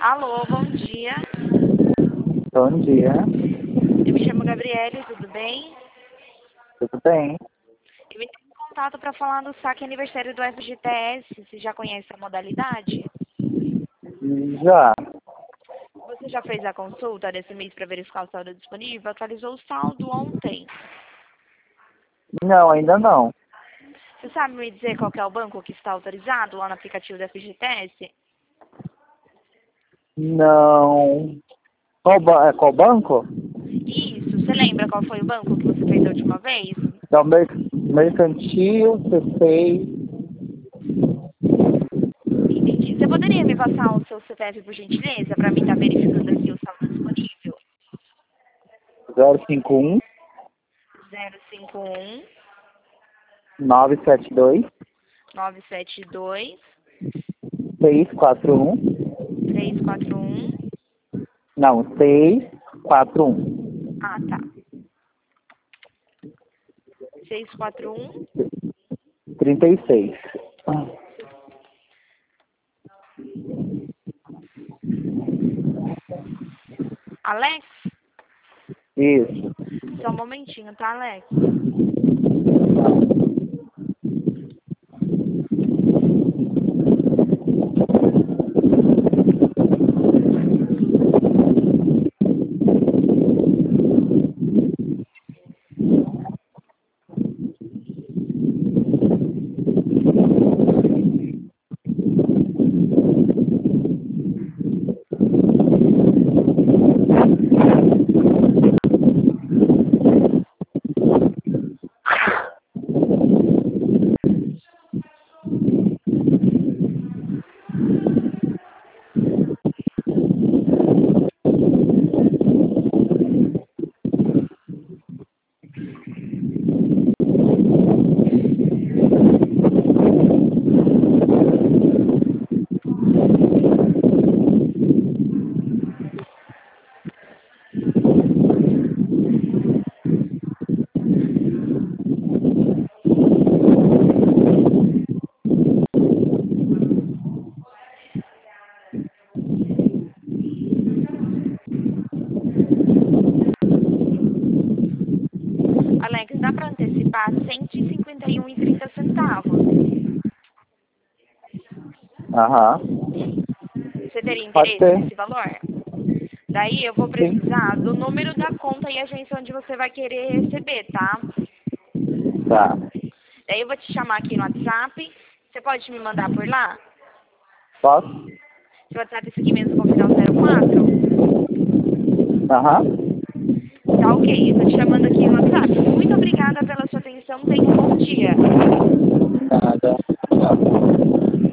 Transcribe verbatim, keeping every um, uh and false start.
Alô, bom dia. Bom dia, Eu me chamo Gabriele, tudo bem? tudo bem? Eu entrei em contato para falar do saque aniversário do F G T S. Você já conhece a modalidade? Já. Você já fez a consulta desse mês para verificar o saldo disponível? Atualizou o saldo ontem. Não, ainda não. Você sabe me dizer qual que é o banco que está autorizado lá no aplicativo do F G T S? Não. Qual, ba- é, qual banco? Isso, você lembra qual foi o banco que você fez a última vez? É o mer Mercantil, C seis, Entendi. Você poderia me passar o seu C P F por gentileza para mim estar verificando aqui o saldo disponível? zero cinco um, zero cinco um nove sete dois, nove sete dois seis quatro um. três quatro um. Não, seis quatro um. Ah, tá. seis quatro um. trinta e seis. Alex? Isso. Só um momentinho, tá, Alex? Alex, dá para antecipar cento e cinquenta e um e trinta centavos. Aham. Você teria Pode interesse ser. nesse valor? Daí eu vou Sim. precisar do número da conta e agência onde você vai querer receber, tá? Tá. Daí eu vou te chamar aqui no WhatsApp. Você pode me mandar por lá? Posso? Seu WhatsApp é esse aqui mesmo com o final zero quatro? Aham. Tá ok, eu tô te chamando aqui no WhatsApp. Muito obrigada pela sua atenção. Tenha um bom dia.